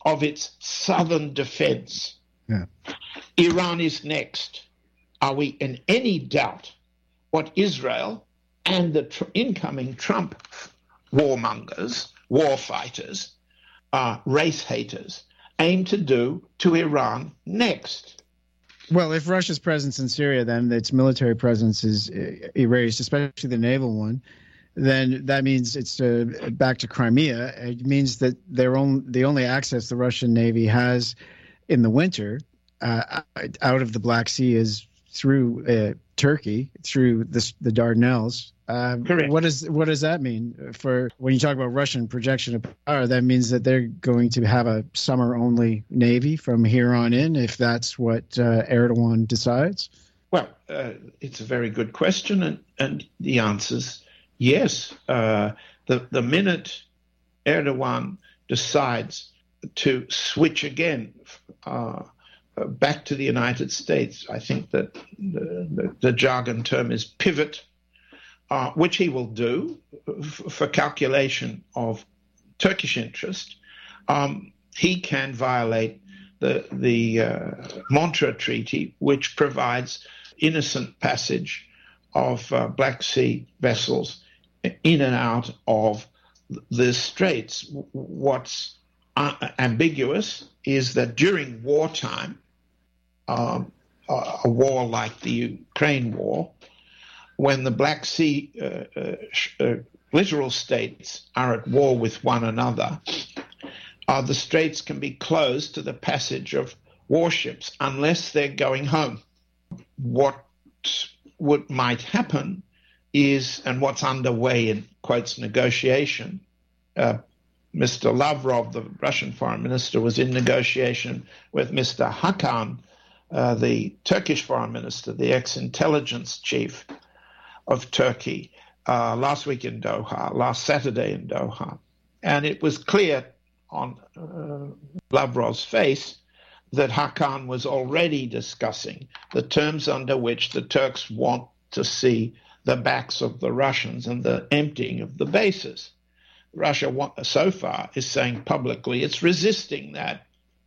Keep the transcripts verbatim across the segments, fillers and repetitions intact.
of its southern defense. Yeah. Iran is next. Are we in any doubt what Israel and the tr- incoming Trump warmongers, war fighters, uh, race haters aim to do to Iran next? Well, if Russia's presence in Syria, then its military presence is erased, especially the naval one, then that means it's uh, back to Crimea. It means that their own the only access the Russian Navy has in the winter uh, out of the Black Sea is through uh, Turkey, through the, the Dardanelles. Um, Correct. What does what does that mean for when you talk about Russian projection of power? That means that they're going to have a summer-only navy from here on in, if that's what uh, Erdogan decides. Well, uh, it's a very good question, and, and the answer's yes. Uh, the the minute Erdogan decides to switch again uh, back to the United States, I think that the, the, the jargon term is pivot. Uh, which he will do f- for calculation of Turkish interest, um, he can violate the, the uh, Montreux Treaty, which provides innocent passage of uh, Black Sea vessels in and out of the straits. What's uh, ambiguous is that during wartime, um, a, a war like the Ukraine war, when the Black Sea uh, uh, uh, littoral states are at war with one another, uh, the straits can be closed to the passage of warships unless they're going home. What what might happen is, and what's underway in, quotes, negotiation, uh, Mister Lavrov, the Russian foreign minister, was in negotiation with Mister Hakan, uh, the Turkish foreign minister, the ex-intelligence chief of Turkey, uh, last week in Doha, last Saturday in Doha. And it was clear on uh, Lavrov's face that Hakan was already discussing the terms under which the Turks want to see the backs of the Russians and the emptying of the bases. Russia, so far, is saying publicly it's resisting that.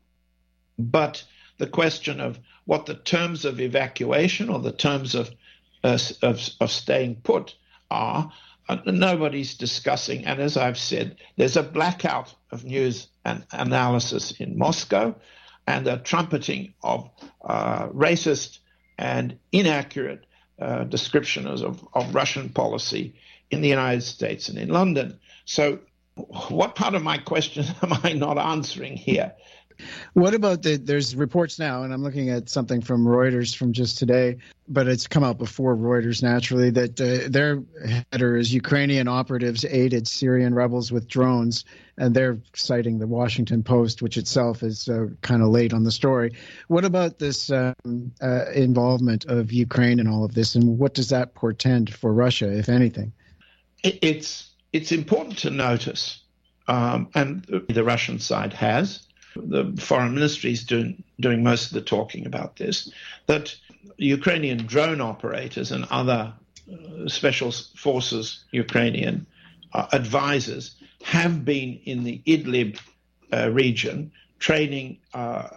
But the question of what the terms of evacuation or the terms of uh, of, of staying put are, uh, nobody's discussing. And as I've said, there's a blackout of news and analysis in Moscow, and a trumpeting of uh, racist and inaccurate uh, descriptions of, of Russian policy in the United States and in London. So what part of my question am I not answering here? What about the, there's reports now, and I'm looking at something from Reuters from just today, but it's come out before Reuters naturally, that uh, their header is Ukrainian operatives aided Syrian rebels with drones, and they're citing the Washington Post, which itself is uh, kind of late on the story. What about this um, uh, involvement of Ukraine in all of this, and what does that portend for Russia, if anything? It, it's, it's important to notice, um, and the Russian side has, the foreign ministry is doing, doing most of the talking about this, that Ukrainian drone operators and other uh, special forces Ukrainian uh, advisors have been in the Idlib uh, region training uh,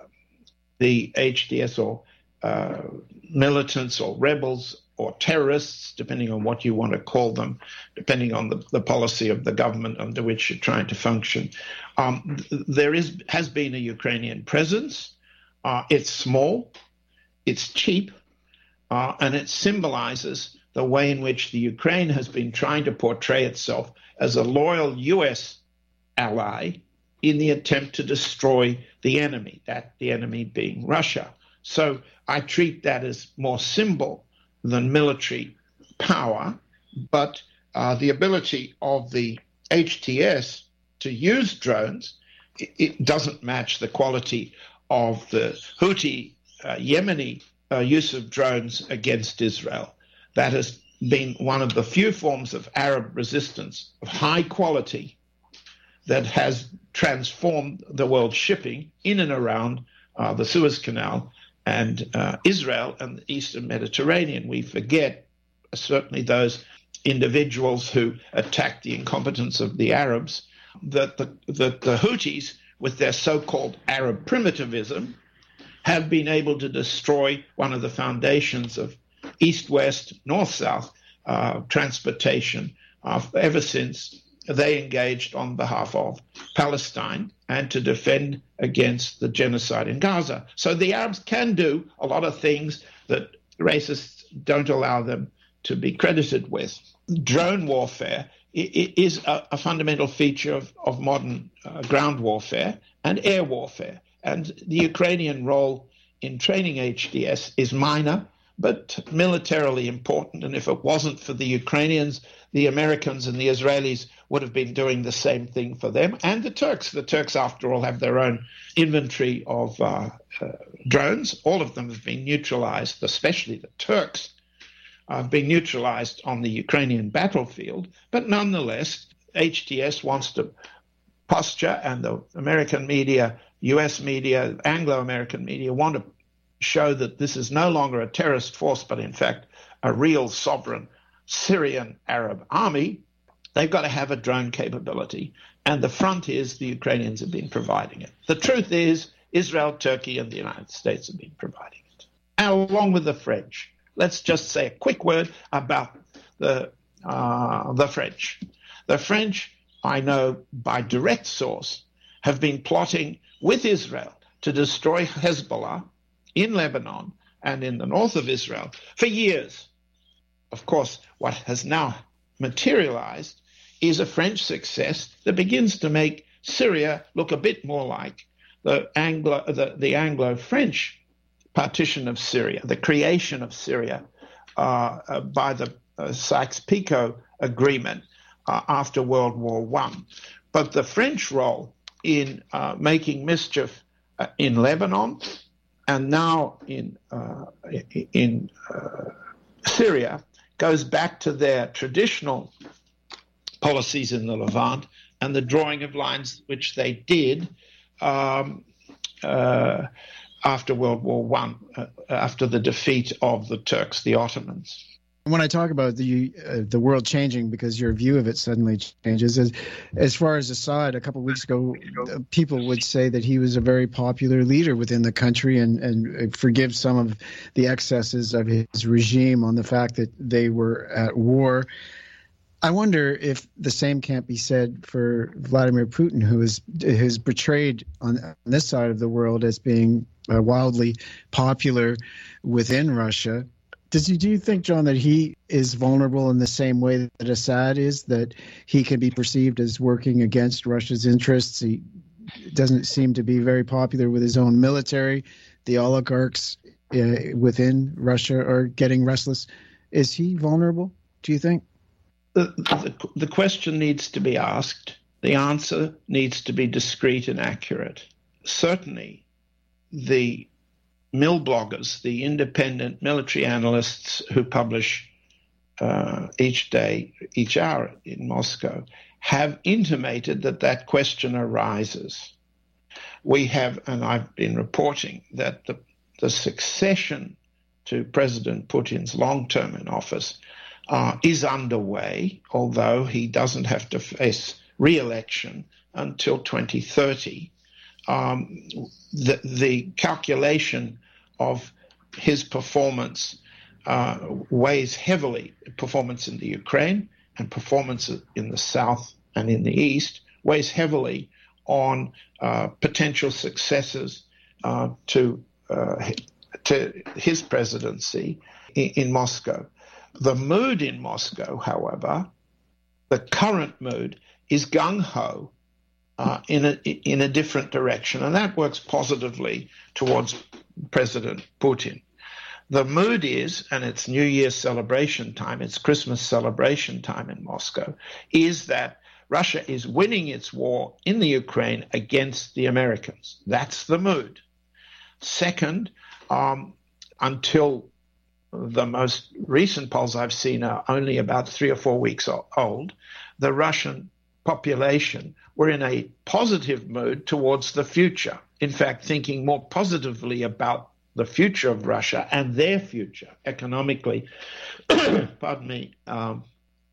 the H D S or uh, militants or rebels or terrorists, depending on what you want to call them, depending on the, the policy of the government under which you're trying to function. Um, there is has been a Ukrainian presence. Uh, it's small, it's cheap, uh, and it symbolizes the way in which the Ukraine has been trying to portray itself as a loyal U S ally in the attempt to destroy the enemy, that the enemy being Russia. So I treat that as more symbol than military power, but uh, the ability of the H T S to use drones, it, it doesn't match the quality of the Houthi uh, Yemeni uh, use of drones against Israel. That has been one of the few forms of Arab resistance of high quality that has transformed the world shipping in and around uh, the Suez Canal and uh, Israel and the Eastern Mediterranean. We forget, uh, certainly those individuals who attacked the incompetence of the Arabs, that the, that the Houthis with their so-called Arab primitivism, have been able to destroy one of the foundations of east-west, north-south uh, transportation uh, ever since they engaged on behalf of Palestine and to defend against the genocide in Gaza. So the Arabs can do a lot of things that racists don't allow them to be credited with. Drone warfare is a, a fundamental feature of, of modern uh, ground warfare and air warfare. And the Ukrainian role in training H D S is minor, but militarily important. And if it wasn't for the Ukrainians, the Americans and the Israelis would have been doing the same thing for them. And the Turks. The Turks, after all, have their own inventory of uh, uh, drones. All of them have been neutralized, especially the Turks have been neutralized on the Ukrainian battlefield. But nonetheless, H T S wants to posture, and the American media, U S media, Anglo-American media want to show that this is no longer a terrorist force, but in fact a real sovereign Syrian Arab army. They've got to have a drone capability. And the front is the Ukrainians have been providing it. The truth is Israel, Turkey, and the United States have been providing it, along with the French. Let's just say a quick word about the uh, the French. The French, I know by direct source, have been plotting with Israel to destroy Hezbollah in Lebanon and in the north of Israel for years. Of course, what has now materialized is a French success that begins to make Syria look a bit more like the Anglo, the, the Anglo-French partition of Syria, the creation of Syria uh, uh, by the uh, Sykes-Picot Agreement uh, after World War One. But the French role in uh, making mischief uh, in Lebanon and now in uh, in uh, Syria goes back to their traditional policies in the Levant and the drawing of lines which they did um, uh, after World War One, uh, after the defeat of the Turks, the Ottomans. When I talk about the uh, the world changing because your view of it suddenly changes, as, as far as Assad, a couple of weeks ago, uh, people would say that he was a very popular leader within the country and, and forgive some of the excesses of his regime on the fact that they were at war. I wonder if the same can't be said for Vladimir Putin, who is who's portrayed on, on this side of the world as being uh, wildly popular within Russia. Does you, do you think, John, that he is vulnerable in the same way that Assad is, that he can be perceived as working against Russia's interests? He doesn't seem to be very popular with his own military. The oligarchs uh, within Russia are getting restless. Is he vulnerable, do you think? The, the, the question needs to be asked. The answer needs to be discreet and accurate. Certainly, the mill bloggers, the independent military analysts who publish uh, each day, each hour in Moscow, have intimated that that question arises. We have, and I've been reporting, that the, the succession to President Putin's long term in office uh, is underway, although he doesn't have to face re-election until twenty thirty. Um, the, the calculation of his performance uh, weighs heavily, performance in the Ukraine and performance in the South and in the East, weighs heavily on uh, potential successors uh, to, uh, to his presidency in, in Moscow. The mood in Moscow, however, the current mood is gung-ho Uh, in a in a different direction, and that works positively towards President Putin. The mood is, and it's New Year's celebration time, it's Christmas celebration time in Moscow, is that Russia is winning its war in the Ukraine against the Americans. That's the mood. Second, um, until the most recent polls I've seen are only about three or four weeks old, the Russian population were in a positive mood towards the future. In fact, thinking more positively about the future of Russia and their future economically, pardon me, um,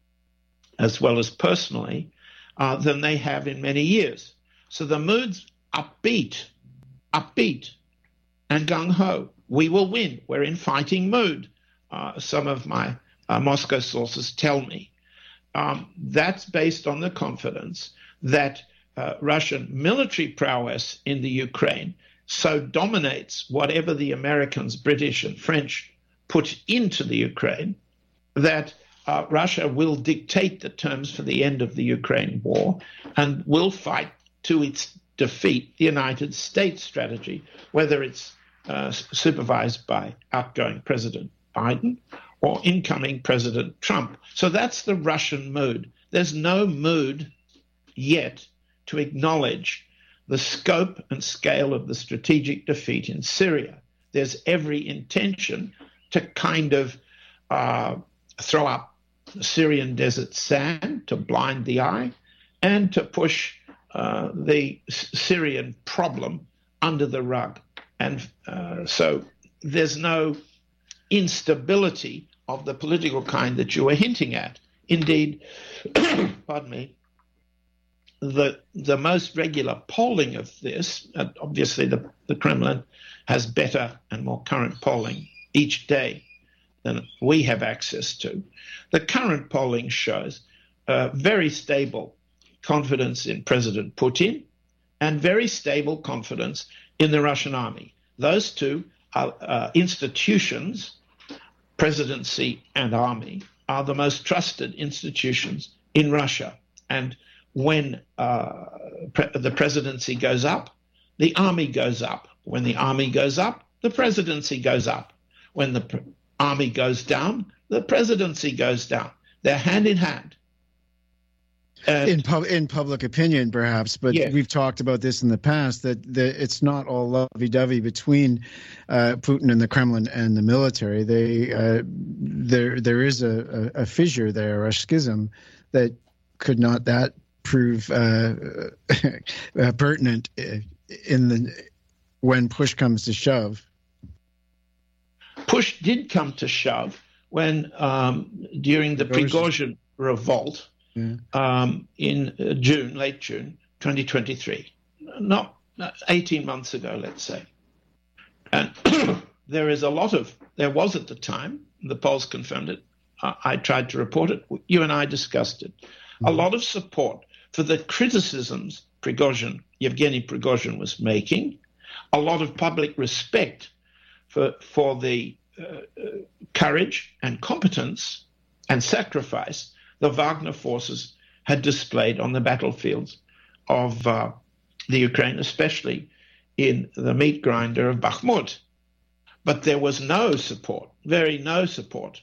as well as personally, uh, than they have in many years. So the moods upbeat, upbeat and gung-ho. We will win. We're in fighting mood. Uh, some of my uh, Moscow sources tell me. Um, that's based on the confidence that uh, Russian military prowess in the Ukraine so dominates whatever the Americans, British, and French put into the Ukraine that uh, Russia will dictate the terms for the end of the Ukraine war and will fight to its defeat the United States strategy, whether it's uh, supervised by outgoing President Biden or incoming President Trump. So that's the Russian mood. There's no mood yet to acknowledge the scope and scale of the strategic defeat in Syria. There's every intention to kind of uh, throw up Syrian desert sand to blind the eye and to push uh, the Syrian problem under the rug. And uh, so there's no instability of the political kind that you were hinting at. Indeed, pardon me, the the most regular polling of this, uh, obviously the, the Kremlin has better and more current polling each day than we have access to. The current polling shows uh, very stable confidence in President Putin and very stable confidence in the Russian army. Those two are, uh, institutions, presidency and army, are the most trusted institutions in Russia. And when uh, pre- the presidency goes up, the army goes up. When the army goes up, the presidency goes up. When the pr- army goes down, the presidency goes down. They're hand in hand. Uh, in, pub- in public opinion, perhaps, but yeah. We've talked about this in the past, that the, it's not all lovey-dovey between uh, Putin and the Kremlin and the military. They uh, there there is a, a, a fissure there, a schism that could not that prove uh, uh, pertinent in the when push comes to shove. Push did come to shove when um, during the Prigozhin revolt. Yeah. Um, in uh, June, late June, twenty twenty-three, not uh, eighteen months ago, let's say. And there is a lot of, there was at the time, the polls confirmed it, I, I tried to report it, you and I discussed it, mm-hmm. a lot of support for the criticisms Prigozhin, Yevgeny Prigozhin was making, a lot of public respect for, for the uh, uh, courage and competence and sacrifice the Wagner forces had displayed on the battlefields of uh, the Ukraine, especially in the meat grinder of Bakhmut. But there was no support, very no support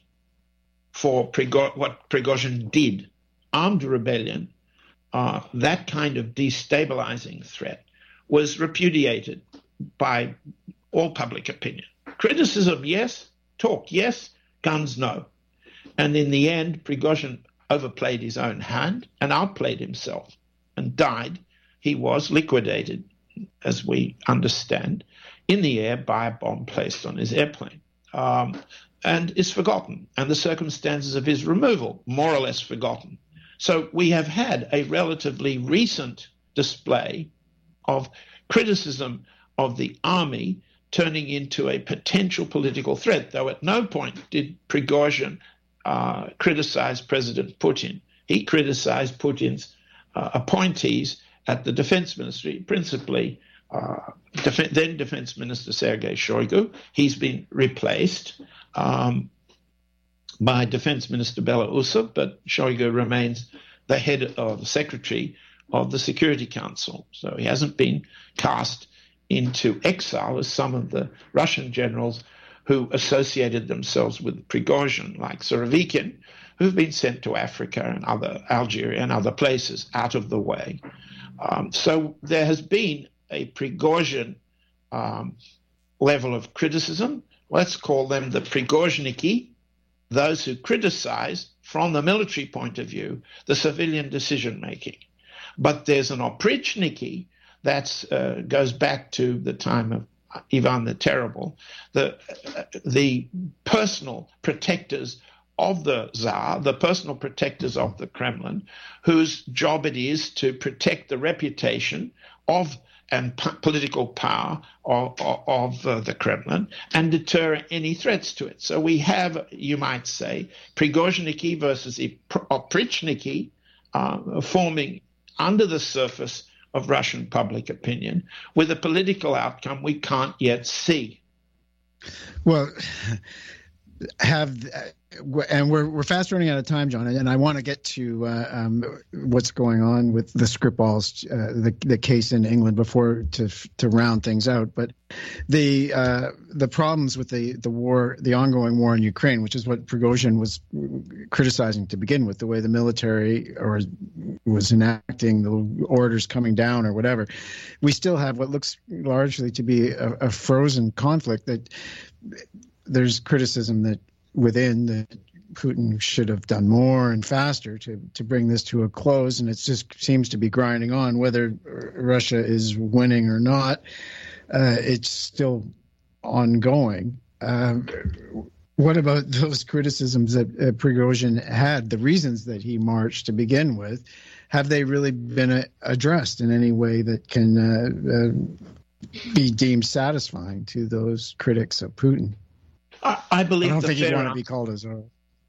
for Prigo- what Prigozhin did. Armed rebellion, uh, that kind of destabilizing threat, was repudiated by all public opinion. Criticism, yes. Talk, yes. Guns, no. And in the end, Prigozhin overplayed his own hand and outplayed himself and died. He was liquidated, as we understand, in the air by a bomb placed on his airplane, um, and is forgotten. And the circumstances of his removal, more or less forgotten. So we have had a relatively recent display of criticism of the army turning into a potential political threat, though at no point did Prigozhin Uh, criticized President Putin. He criticized Putin's uh, appointees at the defense ministry, principally uh, def- then Defense Minister Sergei Shoigu. He's been replaced um, by Defense Minister Belousov, but Shoigu remains the head of the secretary of the Security Council. So he hasn't been cast into exile as some of the Russian generals who associated themselves with Prigozhin, like Surovikin, who've been sent to Africa and other Algeria and other places out of the way. Um, so there has been a Prigozhin um, level of criticism. Let's call them the Prigozhniki, those who criticize, from the military point of view, the civilian decision-making. But there's an Oprichniki that uh, goes back to the time of Ivan the Terrible, the the personal protectors of the Tsar, the personal protectors of the Kremlin, whose job it is to protect the reputation of and p- political power of, of, of uh, the Kremlin and deter any threats to it. So we have, you might say, Prigozhniki versus Oprichniki uh, forming under the surface of Russian public opinion with a political outcome we can't yet see. Well, have and we're we're fast running out of time, John, and I want to get to uh, um, what's going on with the Skripals, uh, the the case in England before to to round things out. But the uh, the problems with the the war, the ongoing war in Ukraine, which is what Prigozhin was criticizing to begin with, the way the military or was enacting the orders coming down or whatever. We still have what looks largely to be a, a frozen conflict that. There's criticism that within that Putin should have done more and faster to, to bring this to a close, and it just seems to be grinding on. Whether Russia is winning or not, uh, it's still ongoing. Uh, what about those criticisms that uh, Prigozhin had, the reasons that he marched to begin with? Have they really been uh, addressed in any way that can uh, uh, be deemed satisfying to those critics of Putin? I, I believe I don't the think fair you want answer, to be called as a.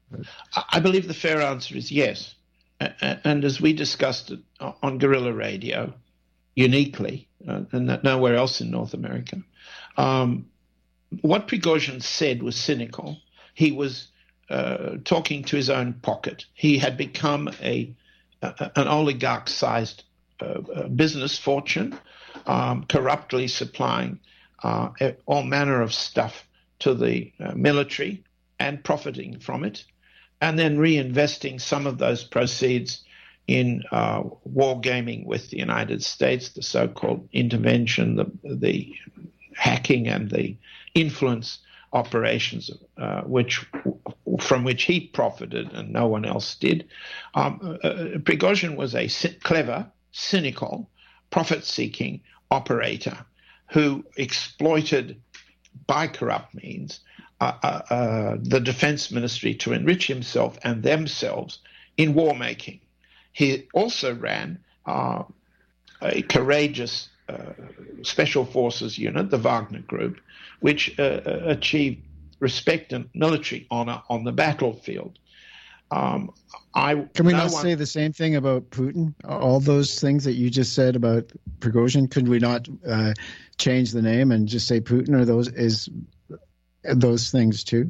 I believe the fair answer is yes. And as we discussed it on Guerrilla Radio, uniquely, uh, and nowhere else in North America, um, what Prigozhin said was cynical. He was uh, talking to his own pocket. He had become a, a an oligarch-sized uh, business fortune, um, corruptly supplying uh, all manner of stuff to the uh, military and profiting from it, and then reinvesting some of those proceeds in uh, war gaming with the United States, the so-called intervention, the, the hacking and the influence operations, uh, which from which he profited and no one else did. Um, uh, Prigozhin was a c- clever, cynical, profit-seeking operator who exploited by corrupt means, uh, uh, uh, the defense ministry to enrich himself and themselves in war making. He also ran uh, a courageous uh, special forces unit, the Wagner Group, which uh, achieved respect and military honor on the battlefield. Um, I, Can we no not one, say the same thing about Putin? All those things that you just said about Prigozhin, could we not uh, change the name and just say Putin, or those is those things too?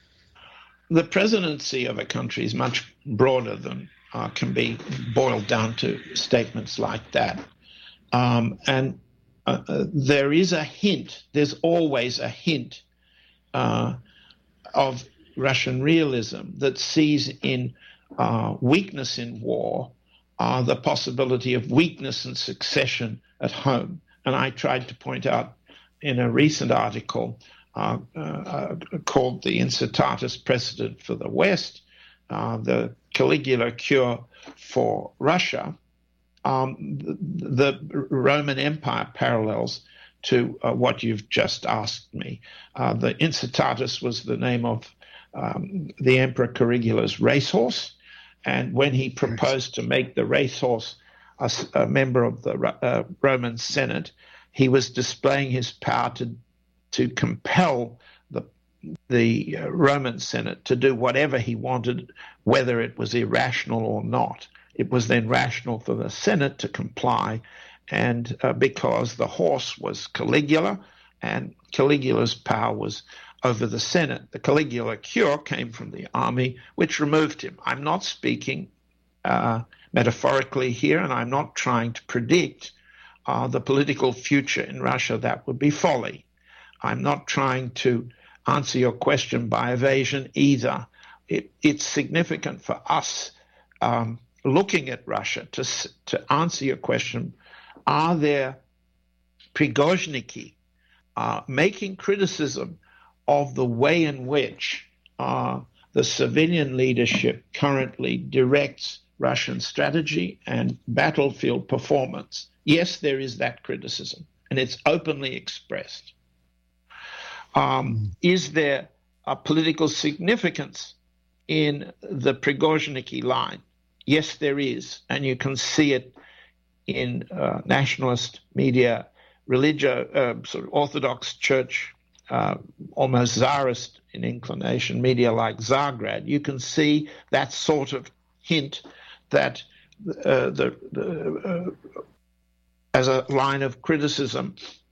The presidency of a country is much broader than uh, can be boiled down to statements like that. Um, and uh, uh, there is a hint, there's always a hint uh, of Russian realism that sees in uh, weakness in war uh, the possibility of weakness and succession at home. And I tried to point out in a recent article uh, uh, called The Incitatus Precedent for the West, uh, the Caligula cure for Russia, um, the, the Roman Empire parallels to uh, what you've just asked me. Uh, the Incitatus was the name of Um, the Emperor Caligula's racehorse, and when he proposed to make the racehorse a, a member of the uh, Roman Senate, he was displaying his power to to compel the the uh, Roman Senate to do whatever he wanted, whether it was irrational or not. It was then rational for the Senate to comply, and uh, because the horse was Caligula, and Caligula's power was over the Senate. The Caligula cure came from the army, which removed him. I'm not speaking uh, metaphorically here, and I'm not trying to predict uh, the political future in Russia. That would be folly. I'm not trying to answer your question by evasion either. It, it's significant for us um, looking at Russia to, to answer your question. Are there Prigozhniki uh, making criticism of the way in which uh, the civilian leadership currently directs Russian strategy and battlefield performance? Yes, there is that criticism, and it's openly expressed. Um, is there a political significance in the Prigozhniki line? Yes, there is, and you can see it in uh, nationalist media religio, uh, sort of Orthodox Church, uh, almost Tsarist in inclination, media like Zagrad, you can see that sort of hint that uh, the, the uh, as a line of criticism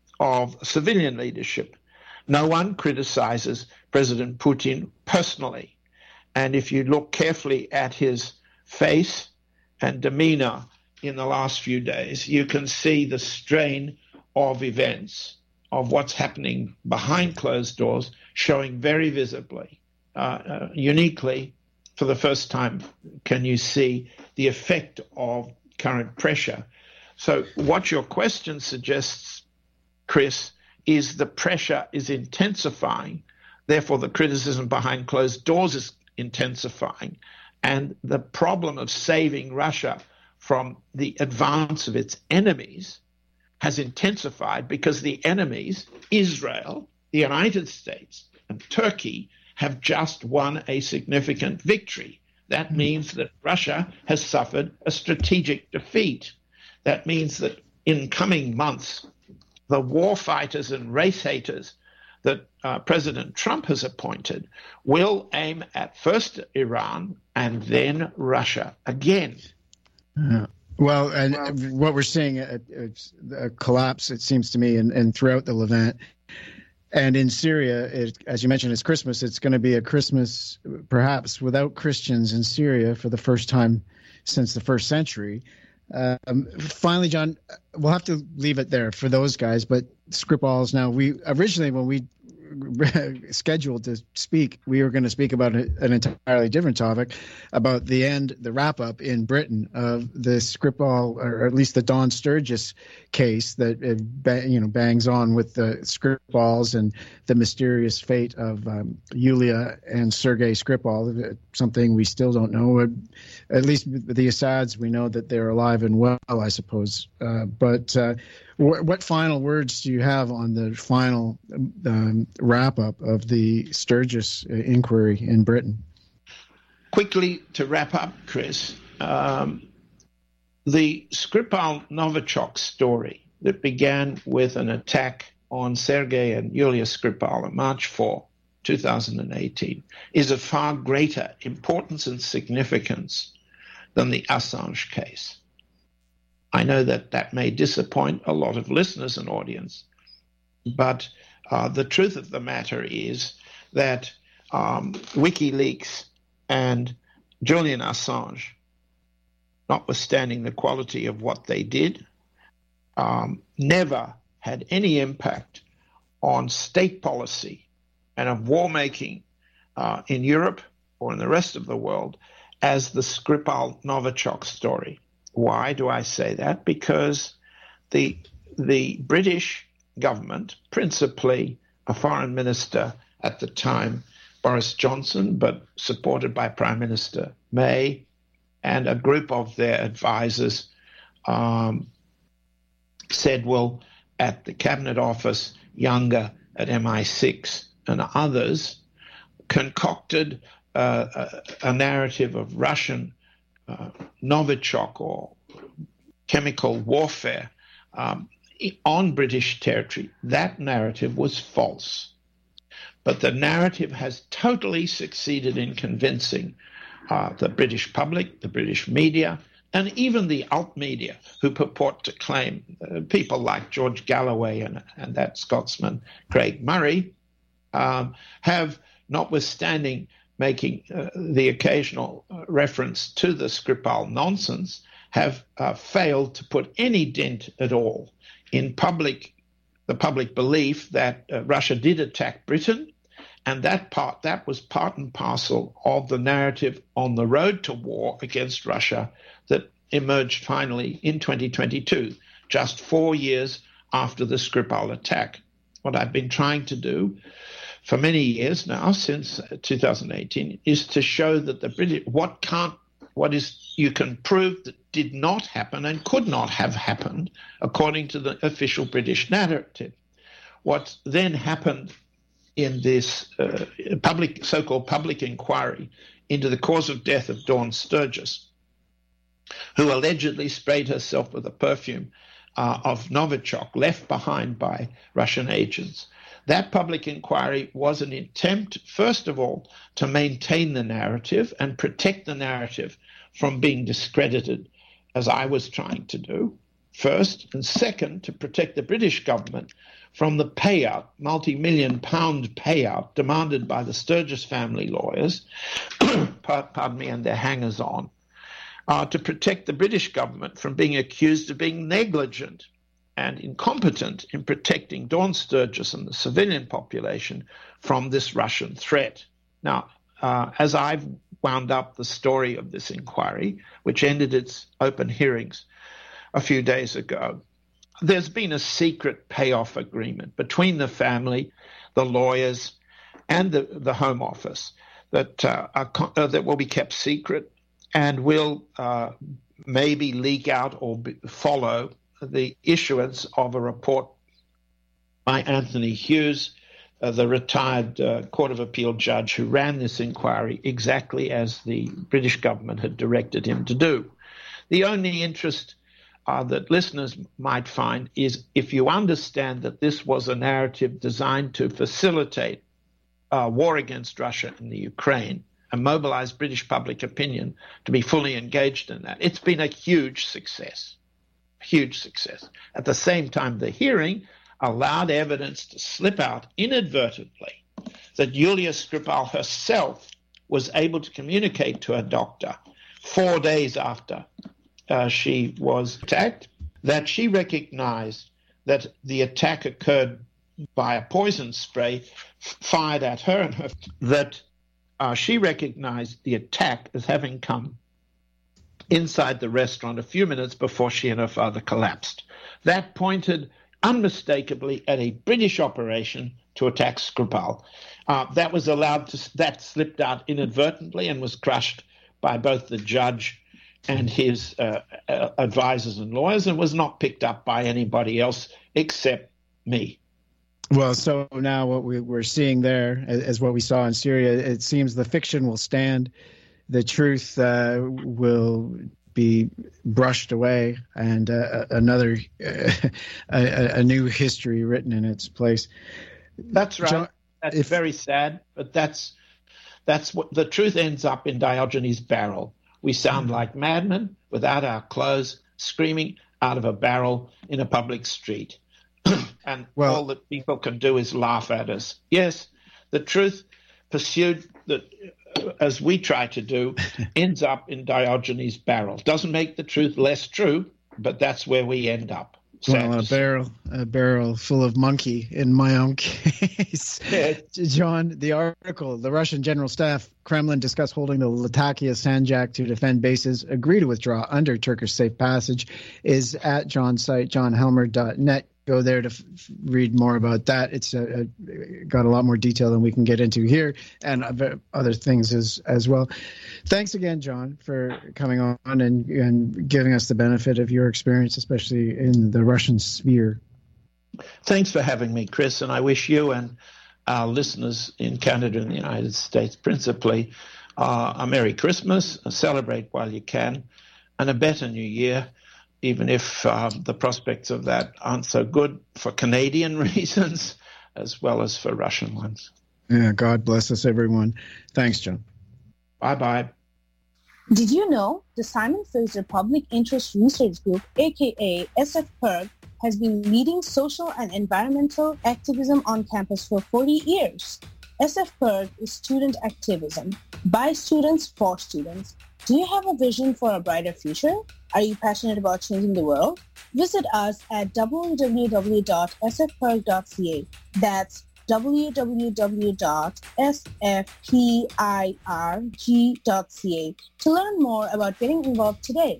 of civilian leadership. No one criticizes President Putin personally. And if you look carefully at his face and demeanor in the last few days, you can see the strain of events, of what's happening behind closed doors, showing very visibly, uh, uh, uniquely, for the first time, can you see the effect of current pressure. So what your question suggests, Chris, is the pressure is intensifying, therefore the criticism behind closed doors is intensifying, and the problem of saving Russia from the advance of its enemies has intensified because the enemies, Israel, the United States, and Turkey, have just won a significant victory. That means that Russia has suffered a strategic defeat. That means that in coming months, the war fighters and race haters that uh, President Trump has appointed will aim at first Iran and then Russia again. Yeah. Well, and well, what we're seeing, uh, it's a collapse, it seems to me, and, and throughout the Levant. And in Syria, it, as you mentioned, it's Christmas. It's going to be a Christmas, perhaps, without Christians in Syria for the first time since the first century. Um, finally, John, we'll have to leave it there for those guys. But Skripal's now, we originally, when we scheduled to speak, we were going to speak about a, an entirely different topic, about the end, the wrap up in Britain of the Skripal, or at least the Don Sturgis case that uh, you know bangs on with the Skripals and the mysterious fate of um, Yulia and Sergei Skripal, something we still don't know. At least the Assads, we know that they're alive and well, I suppose. Uh, but uh, what final words do you have on the final um, wrap-up of the Sturgis inquiry in Britain? Quickly to wrap up, Chris, um, the Skripal-Novichok story that began with an attack on Sergei and Yulia Skripal on March fourth, two thousand eighteen, is of far greater importance and significance than the Assange case. I know that that may disappoint a lot of listeners and audience, but uh, the truth of the matter is that um, WikiLeaks and Julian Assange, notwithstanding the quality of what they did, um, never had any impact on state policy and of war-making uh, in Europe or in the rest of the world as the Skripal-Novichok story. Why do I say that? Because the the British government, principally a foreign minister at the time, Boris Johnson, but supported by Prime Minister May, and a group of their advisors, um, said, well, at the Cabinet Office, Younger at M I six and others, concocted uh, a, a narrative of Russian Uh, Novichok or chemical warfare um, on British territory. That narrative was false. But the narrative has totally succeeded in convincing uh, the British public, the British media, and even the alt media who purport to claim, uh, people like George Galloway and, and that Scotsman Craig Murray, um, have, notwithstanding making uh, the occasional uh, reference to the Skripal nonsense, have uh, failed to put any dent at all in public, the public belief that uh, Russia did attack Britain, and that part that was part and parcel of the narrative on the road to war against Russia that emerged finally in twenty twenty-two, just four years after the Skripal attack. What I've been trying to do for many years now, since two thousand eighteen, is to show that the British, what can't, what is, you can prove that did not happen and could not have happened according to the official British narrative. What then happened in this uh, public, so-called public inquiry into the cause of death of Dawn Sturgis, who allegedly sprayed herself with a perfume uh, of Novichok left behind by Russian agents. That public inquiry was an attempt, first of all, to maintain the narrative and protect the narrative from being discredited, as I was trying to do, first, and second, to protect the British government from the payout, multi-million pound payout demanded by the Sturgis family lawyers, pardon me, and their hangers-on, uh, to protect the British government from being accused of being negligent and incompetent in protecting Dawn Sturgis and the civilian population from this Russian threat. Now, uh, as I've wound up the story of this inquiry, which ended its open hearings a few days ago, there's been a secret payoff agreement between the family, the lawyers, and the, the Home Office that uh, are, uh, that will be kept secret and will uh, maybe leak out or be, follow the issuance of a report by Anthony Hughes, uh, the retired uh, Court of Appeal judge who ran this inquiry exactly as the British government had directed him to do. The only interest Uh, that listeners might find is if you understand that this was a narrative designed to facilitate uh, war against Russia in the Ukraine and mobilize British public opinion to be fully engaged in that. It's been a huge success, huge success. At the same time, the hearing allowed evidence to slip out inadvertently that Yulia Skripal herself was able to communicate to her doctor four days after Uh, she was attacked, that she recognized that the attack occurred by a poison spray f- fired at her, and her, that uh, she recognized the attack as having come inside the restaurant a few minutes before she and her father collapsed. That pointed unmistakably at a British operation to attack Skripal. Uh, that was allowed to, that slipped out inadvertently and was crushed by both the judge and his uh, uh, advisors and lawyers, and was not picked up by anybody else except me. Well, so now what we, we're seeing there, as what we saw in Syria, it seems the fiction will stand, the truth uh, will be brushed away, and uh, another uh, a, a new history written in its place. That's right. John, that's if, very sad, but that's that's what the truth ends up in Diogenes' barrel. We sound like madmen without our clothes, screaming out of a barrel in a public street. And well, all that people can do is laugh at us. Yes, the truth pursued, that, as we try to do, ends up in Diogenes' barrel. Doesn't make the truth less true, but that's where we end up. Well, a barrel, a barrel full of monkey in my own case. Yeah. John, the article, the Russian General Staff, Kremlin discuss holding the Latakia Sanjak to defend bases, agree to withdraw under Turkish safe passage, is at John's site, john helmer dot net. Go there to f- read more about that. It's uh, got a lot more detail than we can get into here, and other things as as well. Thanks again, John, for coming on and, and giving us the benefit of your experience, especially in the Russian sphere. Thanks for having me, Chris, and I wish you and our listeners in Canada and the United States principally uh, a Merry Christmas, a celebrate while you can, and a better New Year, even if uh, the prospects of that aren't so good for Canadian reasons as well as for Russian ones. Yeah, God bless us, everyone. Thanks, John. Bye-bye. Did you know the Simon Fraser Public Interest Research Group, aka S F P I R G, has been leading social and environmental activism on campus for forty years? S F P I R G is student activism, by students, for students. Do you have a vision for a brighter future? Are you passionate about changing the world? Visit us at w w w dot s f p i r g dot c a. That's w w w dot s f p i r g dot c a to learn more about getting involved today.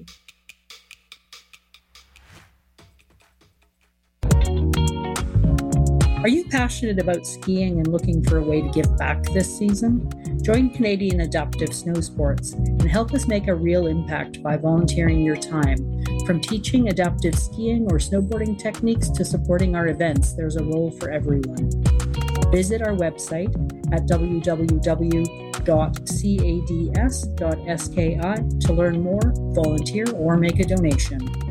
Are you passionate about skiing and looking for a way to give back this season? Join Canadian Adaptive Snow Sports and help us make a real impact by volunteering your time. From teaching adaptive skiing or snowboarding techniques to supporting our events, there's a role for everyone. Visit our website at w w w dot c a d s dot s k i to learn more, volunteer, or make a donation.